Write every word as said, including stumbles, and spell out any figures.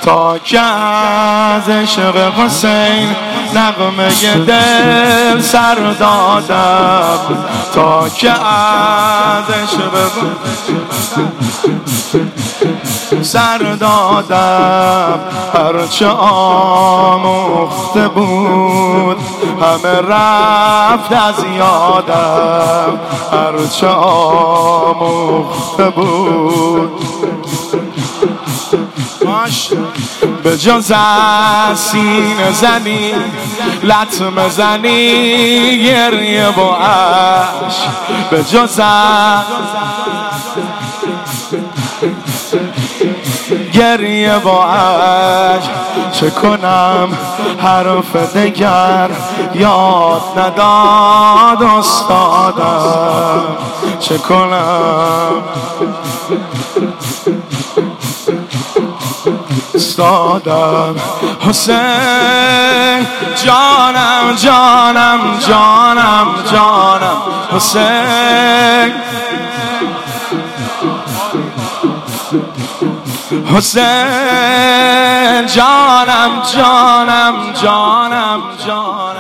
تا که از عشق حسین نغمه دل سر دادم، تا که از عشق سر دادم. هرچه آموخته بود همه رفت از یادم، هرچه آموخته بود به جز از سینه زنی لطمه زنی گریه و عشق، به جز از گریه و عشق چه کنم حرف دگر یاد نداد استادم، چه کنم استادم. حسین جانم جانم جانم جانم حسین، حسین جانم جانم جانم جانم